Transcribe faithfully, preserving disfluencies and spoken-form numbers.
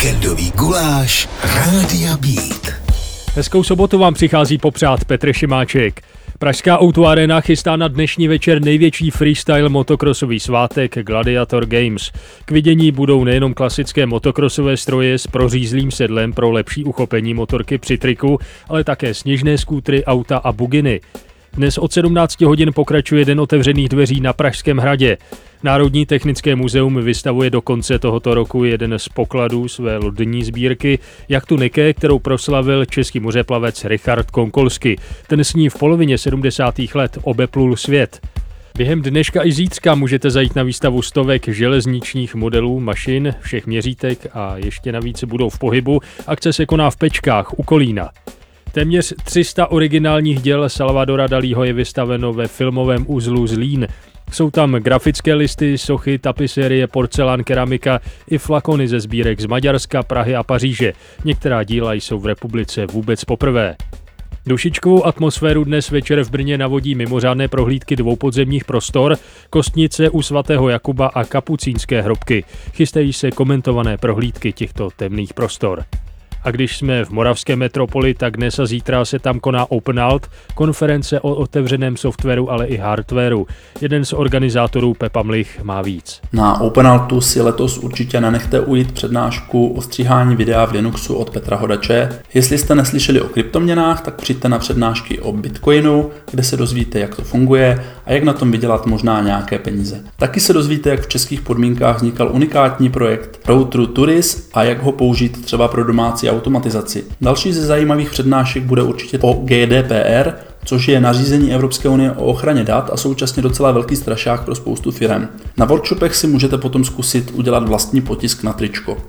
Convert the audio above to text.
Víkendový guláš Rádia Beat. Hezkou sobotu vám přichází popřát Petr Šimáček. Pražská Auto Arena chystá na dnešní večer největší freestyle motokrosový svátek Gladiator Games. K vidění budou nejenom klasické motokrosové stroje s prořízlým sedlem pro lepší uchopení motorky při triku, ale také sněžné skútry, auta a buginy. Dnes od sedmnácti hodin pokračuje Den otevřených dveří na Pražském hradě. Národní technické muzeum vystavuje do konce tohoto roku jeden z pokladů své lodní sbírky, jachtu Nike, kterou proslavil český mořeplavec Richard Konkolsky. Ten s ní v polovině sedmdesátých let obeplul svět. Během dneška i zítřka můžete zajít na výstavu stovek železničních modelů, mašin, všech měřítek a ještě navíc budou v pohybu. Akce se koná v Pečkách u Kolína. Téměř tři sta originálních děl Salvadora Dalího je vystaveno ve filmovém uzlu Zlín. Jsou tam grafické listy, sochy, tapisérie, porcelán, keramika i flakony ze sbírek z Maďarska, Prahy a Paříže. Některá díla jsou v republice vůbec poprvé. Dušičkovou atmosféru dnes večer v Brně navodí mimořádné prohlídky dvou podzemních prostor, kostnice u svatého Jakuba a kapucínské hrobky. Chystají se komentované prohlídky těchto temných prostor. A když jsme v moravské metropoli, tak dnes a zítra se tam koná OpenAlt, konference o otevřeném softwaru, ale i hardwaru. Jeden z organizátorů Pepa Mlich má víc. Na OpenAltu si letos určitě nenechte ujít přednášku o stříhání videa v Linuxu od Petra Hodače. Jestli jste neslyšeli o kryptoměnách, tak přijďte na přednášky o Bitcoinu, kde se dozvíte, jak to funguje a jak na tom vydělat možná nějaké peníze. Taky se dozvíte, jak v českých podmínkách vznikal unikátní projekt Router Turis a jak ho použít třeba pro domácí automatizaci. Další ze zajímavých přednášek bude určitě o G D P R, což je nařízení Evropské unie o ochraně dat a současně docela velký strašák pro spoustu firem. Na workshopech si můžete potom zkusit udělat vlastní potisk na tričko.